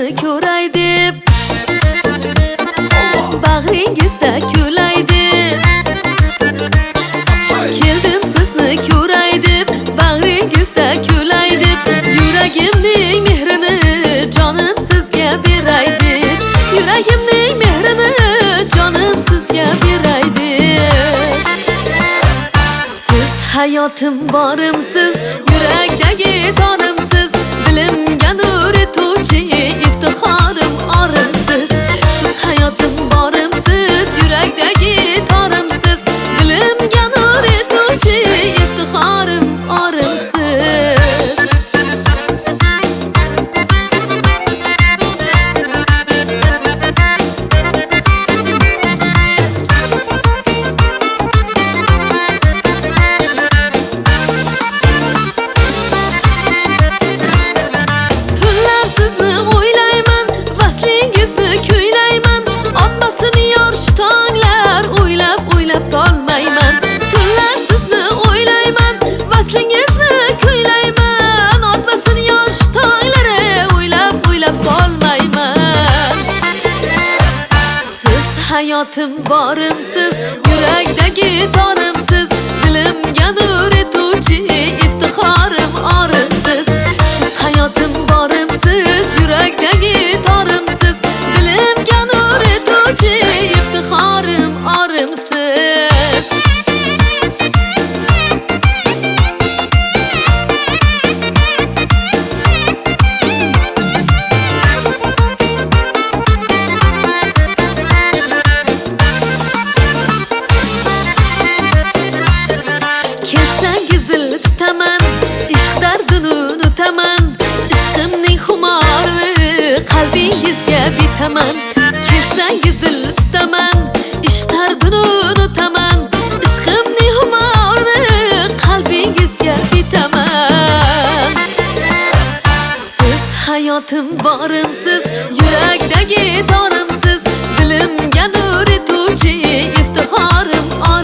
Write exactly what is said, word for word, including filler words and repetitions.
ko'ray deb bag'ringizda kulay deb keldim sizni ko'ray deb bag'ringizda kulay deb yuragimning mehrini jonim sizga beray deb yuragimning mehrini jonim sizga beray deb siz hayotim borimsiz yurakdagi torimsiz dilimga nur etuvchi iftixorim orimsiz siz hayotim borimsiz yurakdagi torimsiz dilimga nur etuvchi iftixorim orimsiz hayotim borimsiz yurakdagi torimsiz dilimga nur etuvchi iftixorim orimsiz siz hayotim borimsiz yurakdagi torimsiz dilimga nur etuvchi iftixorim orimsiz qalbingizga bitaman kelsangiz tutaman ishq dardini unutaman ishqimning xumorini qalbingizga bitaman siz hayotim borimsiz yurakdagi torimsiz dilimga nur etuvchi iftixorim